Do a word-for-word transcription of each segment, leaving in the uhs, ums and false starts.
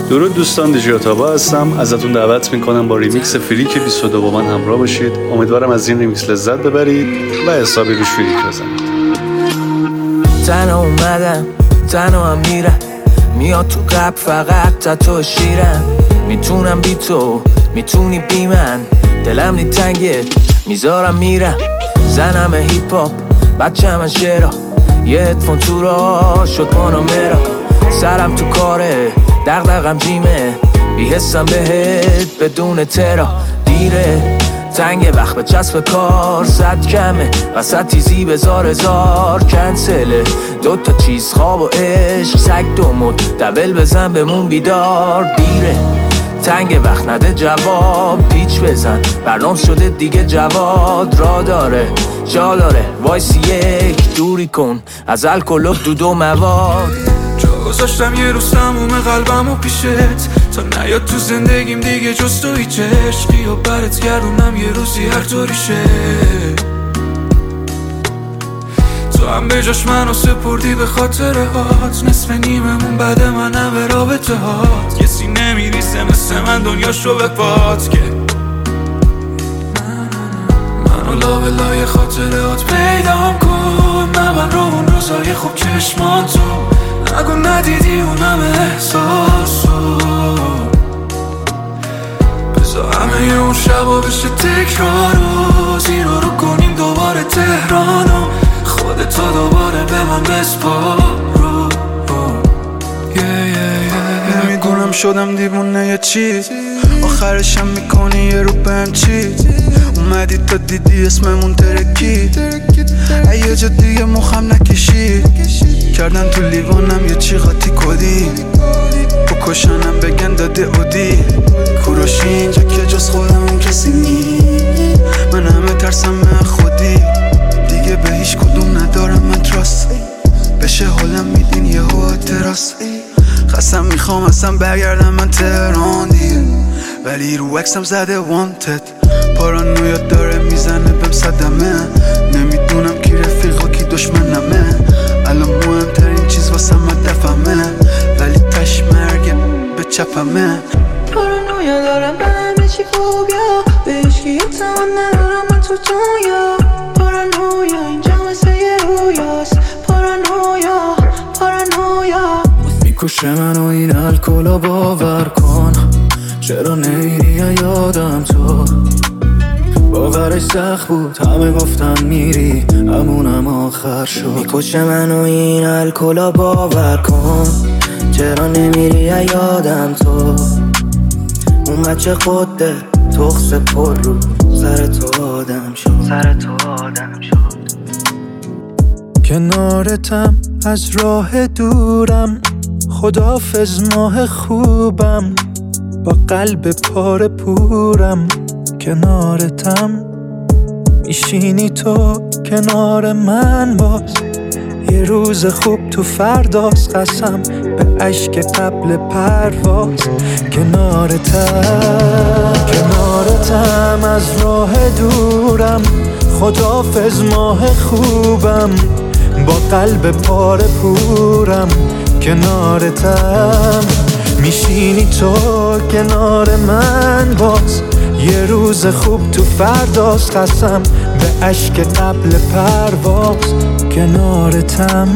درود دوستان، دیجیاتابا هستم. ازتون دعوت میکنم با ریمیکس فریک بیست و دو با من همراه باشید. امیدوارم از این ریمیکس لذت ببرید و حسابی روش فریک بزنید. تنها اومدم تنها هم میرم، میاد تو قلب فقط تا تو شیرم. میتونم بی تو میتونی بی من، دلم نی تنگه میذارم میرم. زنم هیپ هاپ بچه من شعرا، یه هدفون تو را شد پانامرا. سرم تو کاره دغدغم جیمه، بی حسم بهت بدون ترا. دیره تنگ وقت به چسب کار، صد کمه وسط تیزی بزار هزار کنسله. دوتا چیز خواب و عشق، سگ دو مد دبل بزن بمون بیدار. دیره تنگ وقت نده جواب، پیچ بزن برنامه شده دیگه جواد. را داره جا داره وایسی یک دوری کن از الکل و دود و مواد. گذاشتم یه روز تموم قلبم و پیشت، تا نیاد تو زندگیم دیگه جز تو هیچ عشقی. و برات گردونم یه روزی هر طوری شه. تو هم به جاش منو سپردی به خاطره هات، نصف نیممون بعد منم به رابطه هات. کسی نمیریسه مثل من دنیاشو به پات که منو لا به لای خاطره هات پیدام کن. نبن رو اون روزای خوب چشماتو، نگو ندیدی اونم احساسو. بذار همه اون شبا بشه تکرارو، زیرا رو کنیم دوباره تهرانو. خودتو دوباره به من بسپارو. نمیدونم شدم دیوونه یه چیز، آخرشم میکنی یه رو بهم چیز. اومدی تا دیدی اسممون ترکید، یه جا دیگه مخم نکشید. کردن تو لیوانم یه چی قاطی کدی، بکشنم بگن داده اودی. کوروشی اینجا که جز خودم اون کسی نی، من همه ترسم من خودی. دیگه به هیچ کدوم ندارم من تراست، بشه حالم میدین یه هوا تراس. خستم میخوام اصلا برگردم من تهران دیگه، ولی رو عکسم زده وانتد. پارانویا داره میزنه بهم صدمه، نمیدونم کی رفیقا کی دشمنمه. الان مهمترین چیز واسم دفمه، ولی تش مرگه به چپمه. پارانویا دارم به همه چی فوبیا، به عشقی اعتماد ندارم من تو دنیا. پارانویا اینجا مثل یه رویاست، پارانویا پارانویا. میکشه منو این الکلا باور کن، چرا نمیری یادم تو. باورش سخت بود همه گفتن میری، همونم آخر شد. میکشه منو این الکلا باور کن، چرا نمیری یادم تو. اون بچه خودت تخص پر رو سر تو آدم شد، سر تو آدم شد. کنارتم از راه دورم، خدافظ ماه خوبم. با قلب پاره پورم کنارتم، میشینی تو کنار من باز. یه روز خوب تو فرداست، قسم به عشق قبل پرواز. کنارتم کنارتم از راه دورم، خدافظ ماه خوبم. با قلب پاره پورم کنارتم، میشینی تو کنار من باز. یه روز خوب تو فرداست، قسم به عشق قبل پرواز. کنارتم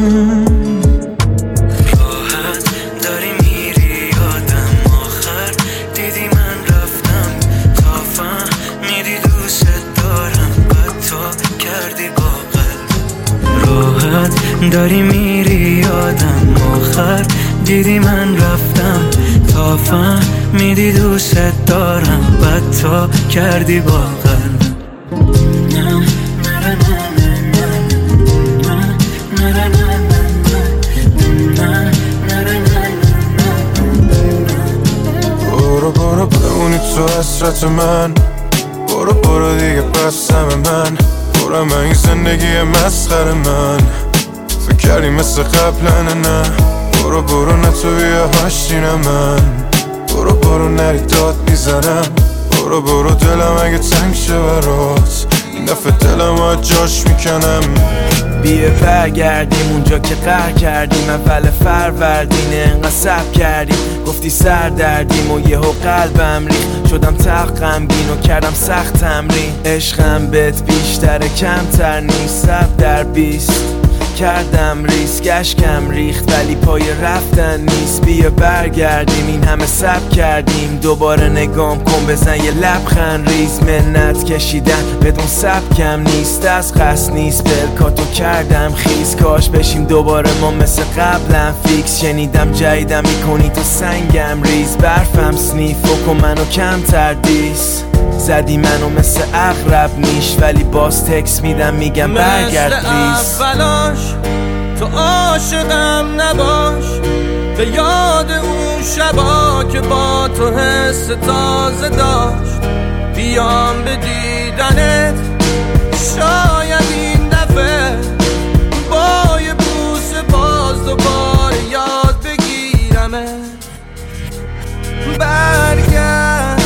راحت داری میری یادم، آخر دیدی من رفتم. تا فهمیدی دوست دارم، بعد تو کردی با قلب. راحت داری میری یادم، آخر دیدی من رفتم. تا فهمیدی دوست دارم، بعد تو کردی با قلب. برو برو بمونی تو حسرت من، برو برو دیگه بستم من. برو من این زندگی مسخر من، فکر کردی مثل قبلن نه. برو برو نه تو بیا هاشتی نه من. برو برو نری داد میزنم. برو برو دلم اگه تنگ شه برات، این دفعه دلم از جاش میکنم. بیا برگردیم اونجا که قهر کردیم، اول فروردین انقدر صبر کردیم، گفتی سر دردیم و یهو قلبم ریخت، شدم تق غمگین و کردم سخت تمرین، عشقم بهت بیشتره کمتر نیست، صبر در بیست کردم ریسک، اشکم ریخت ولی پای رفتن نیست، بیا برگردیم این همه صبر کردیم، دوباره نگام کن بزن یه لبخند ریز، منت کشیدن بدون سبکم نیست، از قصد نیست بلکاتو کردم خیز، کاش بشیم دوباره ما مثل قبلم فیکس، شنیدم جدیدم میکنی تو سنگم ریز، برفم سنیف و منو کم تردیس، زدی منو مثل اغرب نیش ولی باز تکس میدم میگم برگرد پلیز، اولاش تو عاشقم نباش، به یاد اون شبا که با تو حس تازه داشت، بیام به دیدنت شاید این دفعه با یه بوسه باز دوباره یاد بگیرمه، برگرد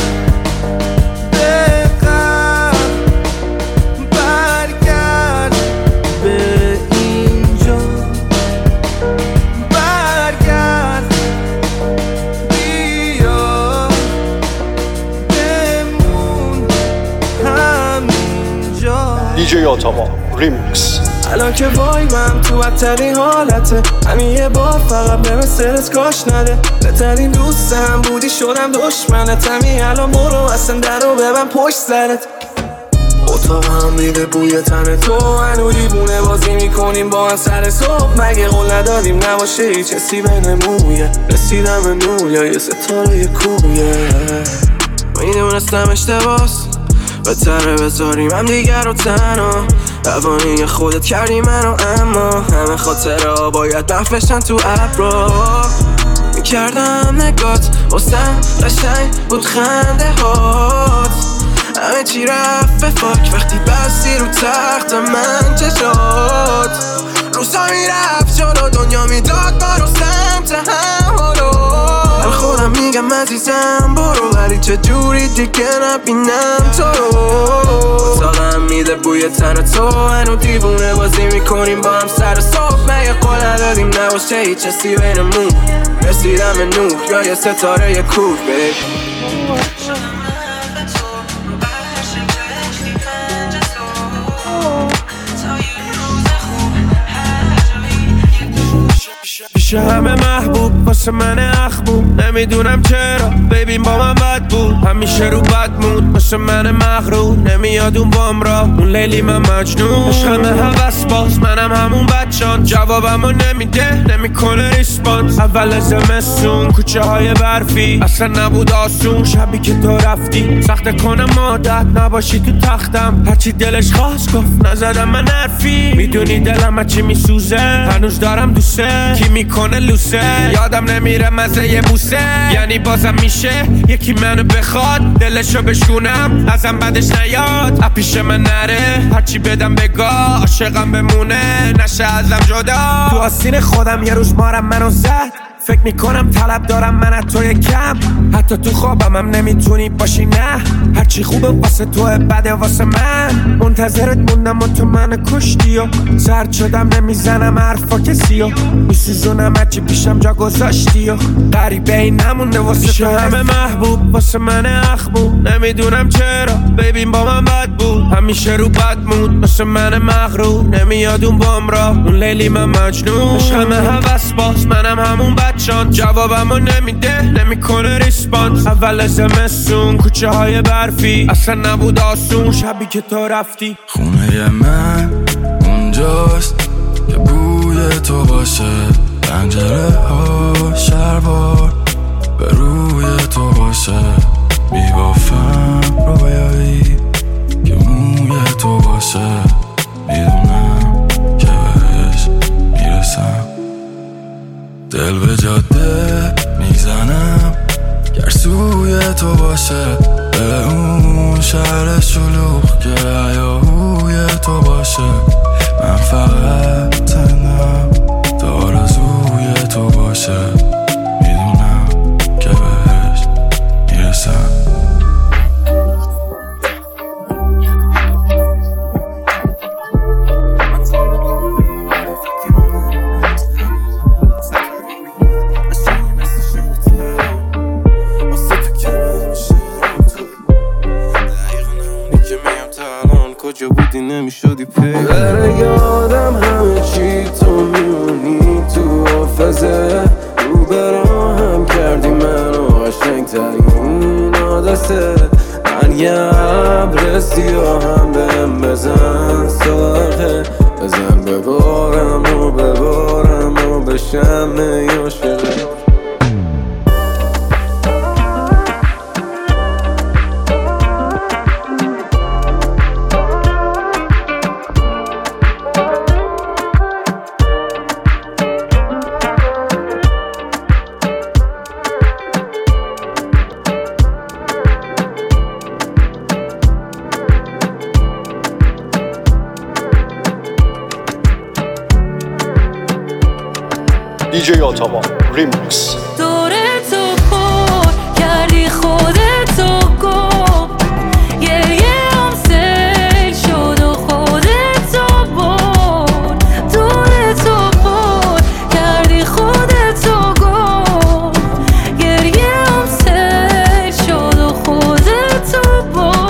دیجی آتاما ریمیکس. الان که وایبم تو بدترین حالته، همین یه بار فقط به مثلت کاش نده، بهترین دوستم بودی شدم دشمنت، همین الان برو اصلا در رو ببن پشت سرت، اتاقم میده بوی تن تو، هنو دیوونه بازی میکنیم با هم سر صبح، مگه قول ندادیم نباشه هیچ حسی بینمونه، رسیدم به نور یا یه ستاره یه کویه، میدونستم اشتباس بهتره بذاریم هم دیگر رو تنها، روانی خودت کردی منو، اما همه خاطره باید برف بشن تو ابرا، میکردم نگات واسم قشنگ بود خنده هات، همه چی رفت به فاک وقتی بستی رو تخت من چشات، روزا میرفت جلو دنیا میداد برو سمت هم هلو، من خودم میگم عزیزم برو ولی چجوری دیگه نبینم تو رو، اتاقم میده بوی تن تو، هنو دیوونه بازی میکنیم با هم سر صبح، مگه قول ندادیم نباشه هیچ حسی بینمون، رسیدم به نور یا یه ستاره یه کوه بیب. پیش همه محبوب واسه من اخبوب، نمیدونم چرا ببین با من بد بود، همیشه رو بد مود واسه من مغرور، نمیاد اون بام را اون لیلی من مجنون، عشقمه هوس باز منم همون بچان، جوابمو نمیده نمیکنه ریسپانس، اول زمستون کوچه های برفی اصلا نبود آسون، شبی که تو رفتی سخت کنم عادت نباشی تو تختم، هرچی دلش خواست گفت نزدم من حرفی، میدونی دلم هرچی میسوزه هنوز دارم دوسته، کی میکنه لوسه یادم نمیره مزه یه بوسه، یعنی بازم میشه یکی منو بخواد دلشو بشکونم ازم بعدش نیاد، اپیش من نره هرچی بدم بگاه، عاشقم بمونه نشه ازم جدا، تو آستین خودم یه روز مارم منو زد، فکر میکنم طلب دارم من از توی کم، حتی تو خوابم هم نمیتونی باشی نه، هرچی خوبه واسه توه بده واسه من، منتظرت موندم و تو من کشتی و زرد شدم نمیزنم حرفا کسی و میسوزونم هرچی پیشم جا گذاشتی و غریبه این نمونده واسه تو همه محبوب واسه من اخبوب، نمیدونم چرا ببین با من بد بود، همیشه رو بد مود واسه من مغرور، نمیاد اون بام را اون لیلی من مجنون، عشقمه هوس باز منم همون بد چان، جوابمو نمیده نمیکنه ریسپانس، اول زمستون کوچه های برفی اصلا نبود آسون، شبی که تو رفتی خونه من اونجاست که بوی تو باشه، پنجره ها شلوار به روی تو باشه، میبافم رویایی که موی تو باشه، میدونم که بهش میرسم، دل به جاده میزنم گر سوی تو باشه، به اون شهر شلوغ که هیاهوی تو باشه، من فقط تنم تا آرزوی تو باشه، میدونم که بهش میرسم. ترین عادته من یه عبر سیاهم بهم بزن ساقه بزن ببارم و ببارم و بشم عاشقه دیجی آتاما ریمیکس. دور تو پر کردی خودتو گم گریه هم سیل شد و خودتو برد دور تو پر کردی خودتو گم گریه هم سیل شد و خودتو برد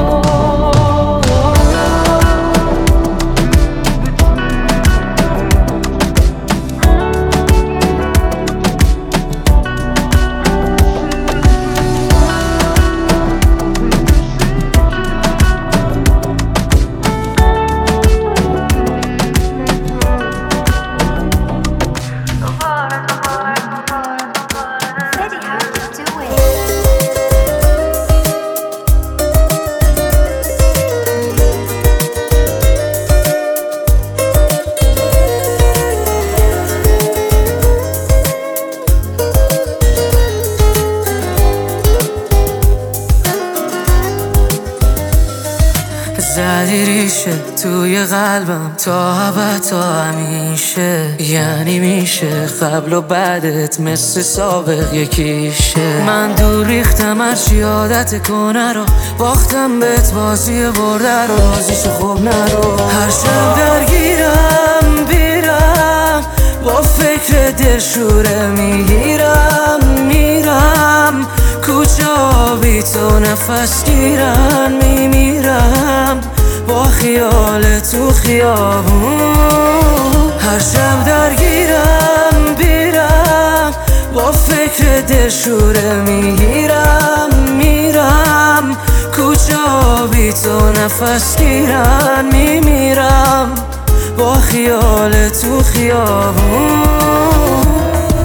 زدی ریشه توی قلبم تا ابد تا همیشه یعنی میشه قبل و بعدت مثل سابق یکیشه من دور ریختم هرچی عادت کنه رو باختم بهت بازی برده رو بازیشو خوب نرو هر شب درگیرم بیرم با فکر دلشوره میگیرم میرم کوچه بی تو نفس گیرن میمیرم با خیال تو خیابون هر شب درگیرم بیرم با فکر دلشوره میگیرم میرم کوچه بی تو نفس گیرن میمیرم با خیال تو خیابون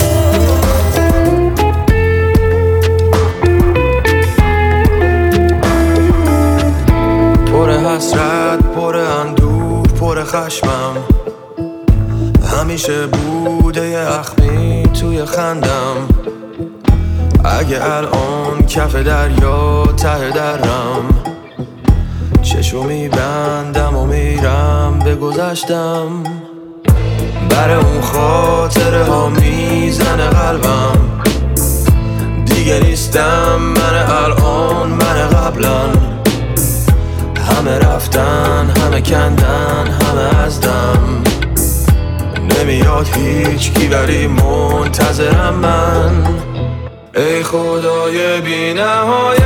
پر حسرت، پر اندوه، پر خشمم همیشه بوده یه اخمی توی خندم اگه الان کف دریا ته درم چشو میبندم و میرم به گذشتم بر اون خاطره ها میزنه قلبم دیگه نیستم من الان من قبلن همه رفتن همه کندن همه از دم نمیاد هیچ کی ولی منتظرم من ای خدای بی نهایت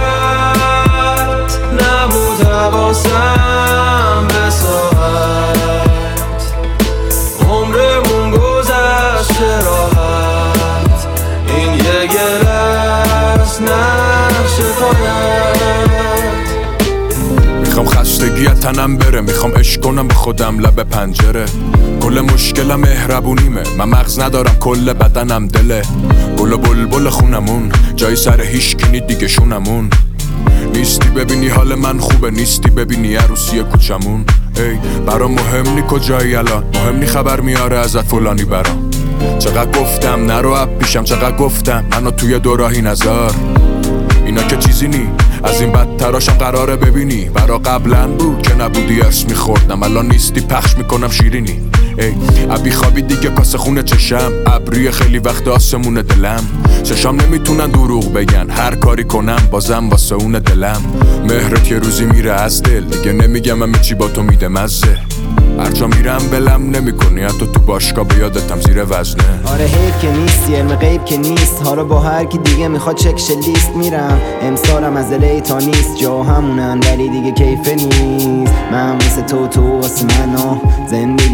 نبود حواسم به ساعت عمرمون گذشته راحت این یه گله است نقش پایت میخوام خستگیت تنم بره میخوام عشق کنم به خودم لب پنجره کل مشکلم مهربونیمه من مغز ندارم کل بدنم دله گل و بلبل خونمون جای سر هیچ کنی دیگه شونمون نیستی ببینی حال من خوبه نیستی ببینی عروسی کوچمون ای برام مهم نی کجایی الان مهم نی خبر میاره ازت فلانی برام چقدر گفتم نرو اب پیشم چقدر گفتم منو توی دوراهی نذار اینا که چیزی نی از این بدتراشم قراره ببینی برا قبلا بود که نبودی ارس میخوردم الان نیستی پخش میکنم شیرینی ای ابی خوابی دیگه کاسه خونه چشم ابری خیلی وقت آسمون دلم چشام نمیتونن دروغ بگن هر کاری کنم بازم واسه اون دلم مهرت یه روزی میره از دل دیگه نمیگم همه چی با تو میده مزه هر جا میرم بلم نمی کنی حتی تو باشگاه بیادتم زیر وزنه آره حیف که نیستی علم غیب که نیست حالا با هر کی دیگه میخواد چکش لیست میرم امسالم از الی تا نیست جا همونن ولی دیگه کیفه نیست من مثل تو تو واسه منو زندگی میداد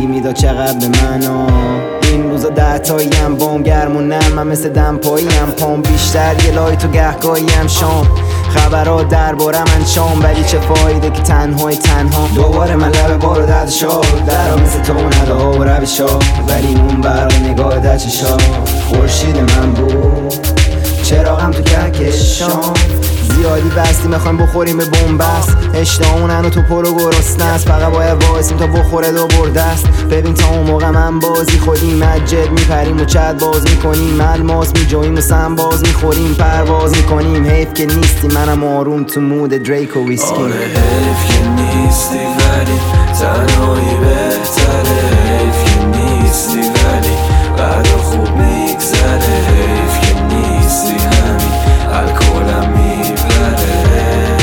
قبل من آه. این روزا ده تاییم بام گرمونم، من مثل دمپاییم، پام بیشتر یه لایت و گهگاهیم شام. خبرها درباره من شام، ولی چه فایده که تنهای تنها. دوباره من لب بارو درد شا درها مثل تو نده ها و روشا، ولی اون برای نگاه در چشا خورشید من بود، چراغم تو کهکشان. زیادی بستی میخوایم بخوریم به بنبست، اشتهامونن و تو پرو گرسنه است، فقط باید وایسیم تا بخوره دو برده است. ببین تا اون موقع من بازی خودیم، مجد میپریم و چت باز میکنیم، الماس میجویم و سم باز میخوریم، پرواز میکنیم. حیف که نیستی منم آروم تو مود دریک و ویسکی. آره حیف که نیستی ولی تنهایی بهتره، حیف که نیستی ولی بعدا خوب میگذره، حیف که نیستی همین الکلم میبره،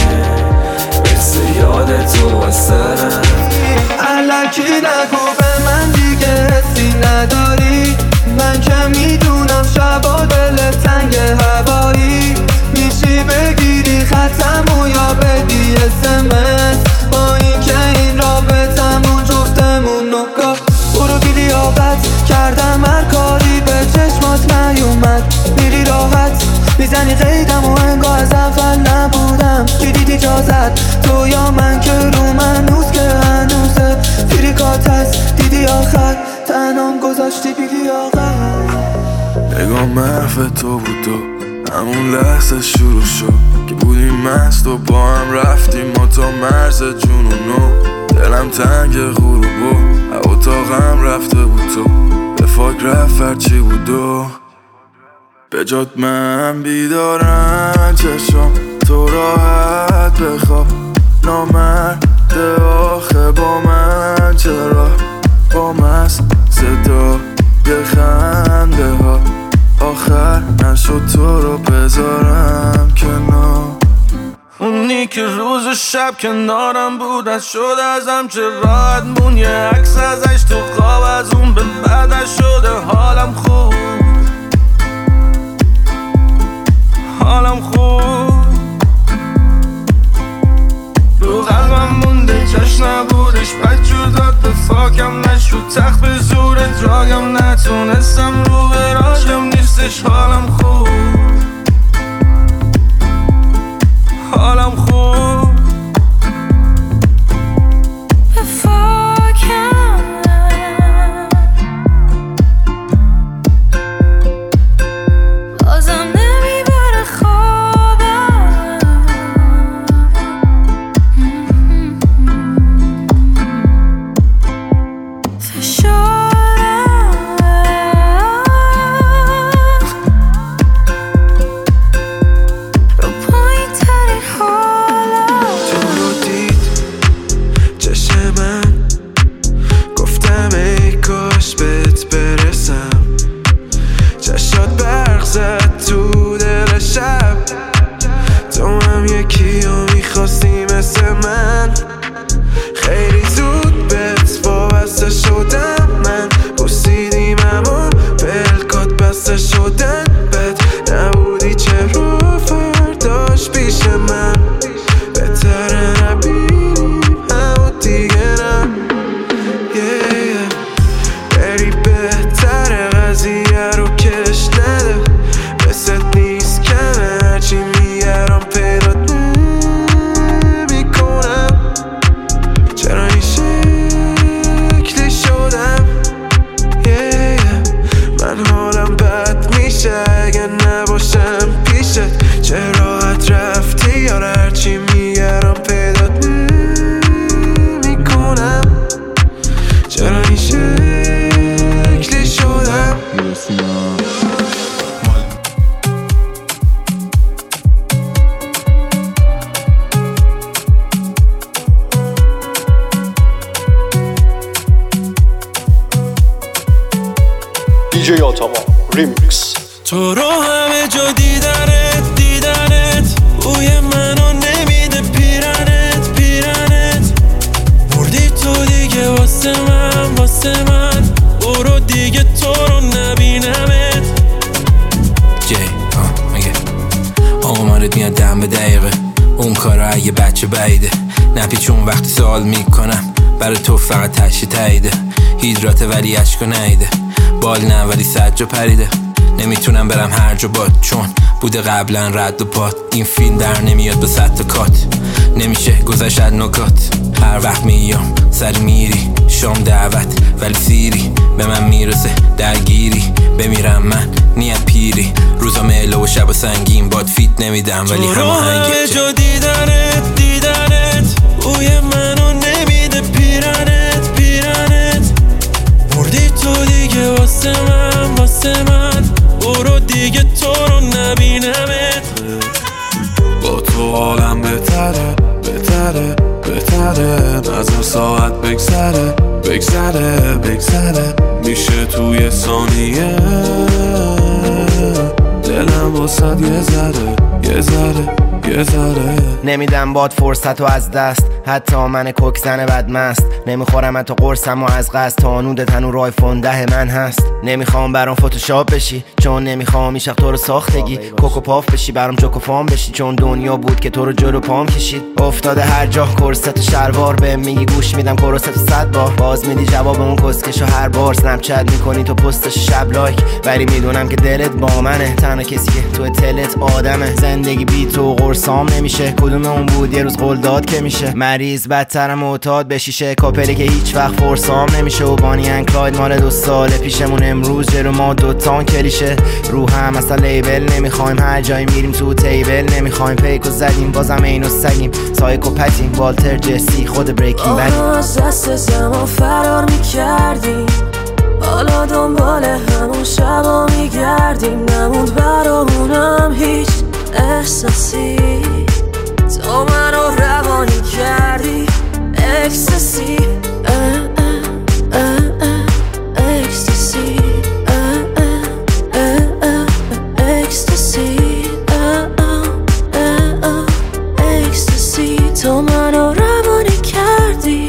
مثل یاد تو از سرم. الکی نگو به من دیگه حسی نداری، من که میدونم شبا دل تنگ هوایی، میشی بگیری خطمو یا بدی اسمس، با این که این رابطمون جفتمون نگاه برو بی لیاقت کردم، هر کاری به چشمات نیومد، میری راحت میزنی قیدم و انگار از اول نبودم. کی دیدی جازت تو یا من که رو من هنوز که هنوزه فریکات هست، دیدی آخر تنام گذاشتی بی لیاقت. نگاه محو تو بود تو همون لحظه شروع شد که بودیم مست و با هم رفتیم ما تا مرز جنونو. دلم تنگ غروبو اتاقم رفته بود تو به فاک رفت هرچی بود و به جات من بیدارم چشم تو راحت بخواب. نامرده آخه با من چرا با مست صدای خنده ها آخر نشد تو رو بذارم کنار. اونی که روز و شب کنارم بود از شد ازم چه راحت مون، یه عکس ازش تو خواب از اون به بعدش شده حالم خوب، حالم خوب. رو قلبم مونده جاش نبودش، بد جداد به فاکم نشد، تخت به زور دراگم نتونستم رو براجم نیستش، حالم خوب، حالم خوب. به فاکم بازم نمیبره خوابم، فشارم رو پایین ترین حالم. تو رو دید چشم من گفتم ای کاش بهت برسم، چشات برق زد تو دل شب، تو هم یکی رو میخواستی مثل من، خیلی زود بهت وابسته شدم من، بوسیدیم همون پلکات بسته شدن، بد نبودی چرا فرداش پیش من، بهتره نبینیم همون دیگه نه. yeah, yeah. بری بهتره قضیه رو کش نده، بست نیست کمه هرچی میگرم پیدات نمیکنم، چرا این شکلی شدم. yeah, yeah. من حالم بد میشه اگه نباشم پیشت، چه راحت رفتی یا هرچی میگرم پیدات نمیکنم، چرا این شکلی شدم. دیجی آتاما ریمیکس. تو رو همه جا دیدنت دیدنت بوی منو نمیده پیرنت پیرنت، بردی تو دیگه واسه من واسه من، برو دیگه تو رو نبینمت. جی ها مگه آمارت میاد دم به دقیقه، اون کارا اگه بچه بعیده نپیچون وقتی سوال میکنم، برای تو فقط تشی تاییده، هیدراته ولی عشقو نیده، بال نه ولی سجا پریده، نمیتونم برم هر جا باد چون بوده قبلا رد و پات. این فیلم در نمیاد به صد تا کات، نمیشه گذشت نکات. هر وقت میام سری میری شام دعوت ولی سیری به من میرسه درگیری، بمیرم من نیت پیری، روزا مهله و شب و سنگین باد فیت نمیدم ولی همه هنگی جا دیدنت دیدنت بوی منو نمیده پیرنت پیرنت، بردی تو دیگه واسه من واسه من، برو دیگه تو رو نبینمت. با تو حالم بهتره بهتره بهتره، نظر ساعت بگذره بگذره بگذره، میشه توی ثانیه دلم واسد یه ذره یه ذره یه ذره. نمیدم باد فرصت و از دست، حتی من کوک زن بدمست، نمیخورم حتی قرصم و از قصد، تانود تنور آیفون ده من هست. نمیخوام برام فتوشاپ بشی چون نمیخوام ایشق تو رو ساختگی، کوکو پاف بشی برام جوکو فام بشی چون دنیا بود که تو رو جلو پام کشید. افتاده هر جا کرست و شلوار، به میگی گوش میدم کرست و صد بار، باز میدی جواب اون کسکشو هر بار. سنپ چت میکنی تو پستش شب لایک، ولی میدونم که دلت با منه، تنها کسی که تو تلت آدمه. زندگی بی تو قرصام نمیشه، کدوم اون بود یه روز قول داد که میشه، مریض بدترم معتاد به شیشه، کاپلی که هیچ وقت فرسام نمیشه. و بانی ان کلاید مال دو سال پیشمون، امروز جلو ما دوتان کلیشه. رو هم اصلا لیبل نمیخوایم، هر جایی میریم تو تیبل نمیخوایم، پیکو زدیم بازم اینو سگیم، سایکو پتیم والتر جسی خود بریکینگ بد. از دست زمان فرار میکردیم، حالا دنبال همون شبا میگردیم، نموند برامونم هیچ احساسی، تو منو روانی کردی اکستاسی اکستاسی اکستاسی اکستاسی، تو منو روانی کردی.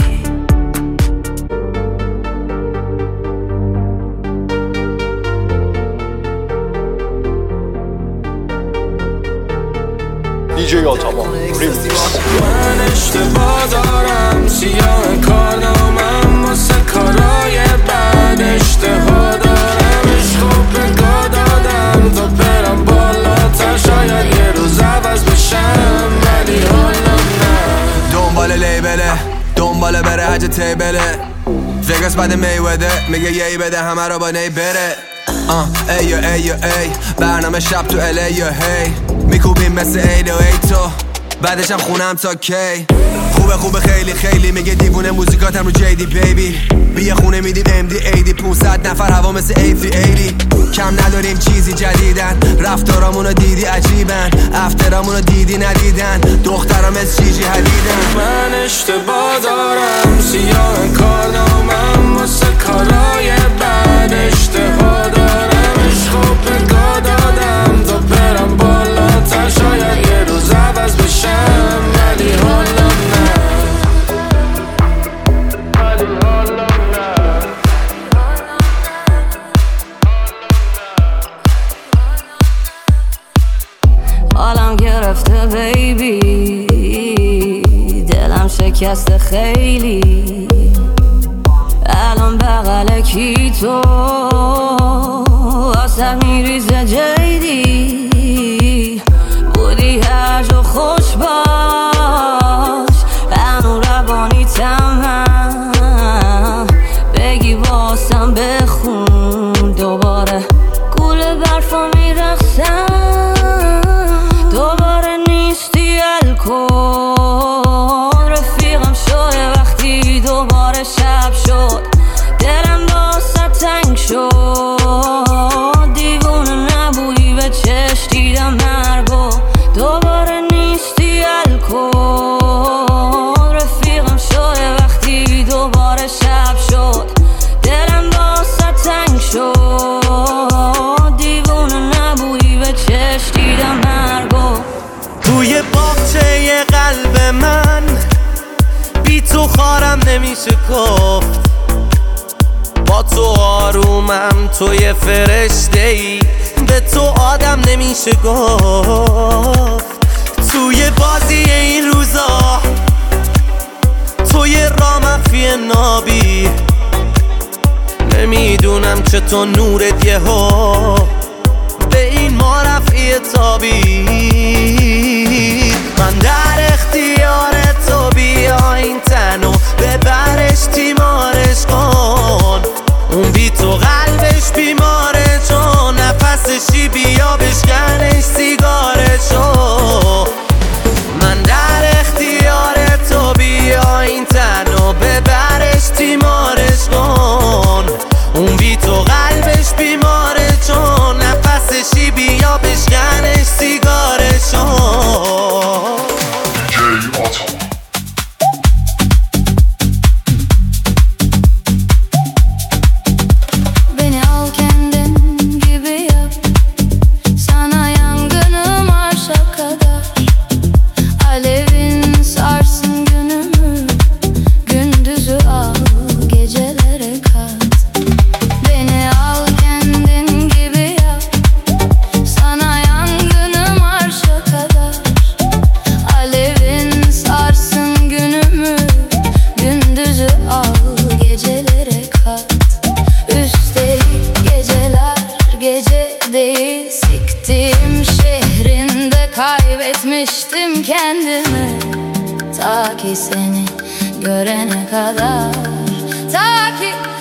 دیجی آتامان ریمیکس. من اشتباه دارم سیاه کارنامم واسه کارای بد، اشتها دارم عشق و بگاه دادم تا برم بالاتر، شاید یه روز عوض بشم ولی حالا نه. دنبال لیبله دنبال بره حج تیبله، وگاس بعد میوده میگه یهی بده همه رو با نی بره. آه ای ای ای ای برنامه شب تو الی یا هی، میکوبیم مثل ایل و ای تو بعدشم خونم تا کی. خوبه خوبه خیلی خیلی، میگه دیوونه موزیکاتم رو جیدی بیبی، بیا خونه میدیم ام دی ایدی، پونصد نفر هوا مثل ای فی ایلی، کم نداریم چیزی جدیدن، رفتارامونو دیدی عجیبن، افترامونو دیدی ندیدن، دخترام از چیجی حدیدن. من اشتباه دارم سیاه کارنامم واسه کارای بد، اشتها دارم عشق و بگاه دادم تا برم بالاتر، شاید یه روز عوض بشم ولی حالا نه ولی حالا نه. حالم گرفته بیبی، دلم شکسته خیلی، الان بغل کی تو واسه میریزه جیدی، بودی هر جا خوش باش، هنو روانی تمام، بگی واسم بخون دوباره گول برفا میرخسم، دوباره نیستی الکل، رفیقم شده وقتی دوباره شب شد، دلم واسه تنگ شد، دیوونه نبودی به چشم دیدم مرگو، دوباره نیستی الکل، رفیقم شده وقتی دوباره شب شد، دلم واسه تنگ شد، دیوونه نبودی به چشم دیدم مرگو. توی باغچه قلب من بی تو خارم نمیشه گفت، با تو آرومم، توی فرشته ای، به تو آدم نمیشه گفت. توی بازی این روزا توی راه معرفی نابی، نمیدونم چطور نورت یه ها به این معرفی تابی. من در اختیار تو، بیا این تنو ببرش تیمارش کن. اون بی تو قلبش بیماره، چون نفسشی بیا بشکنش سیگارشو. من در اختیار تو، بیا این تنو ببرش تیمارش کن. اون بی تو قلبش بیماره، چون نفسشی بیا بشکنش سیگارشو. Siktim şehrinde kaybetmiştim kendimi. Ta ki seni görene kadar, ta ki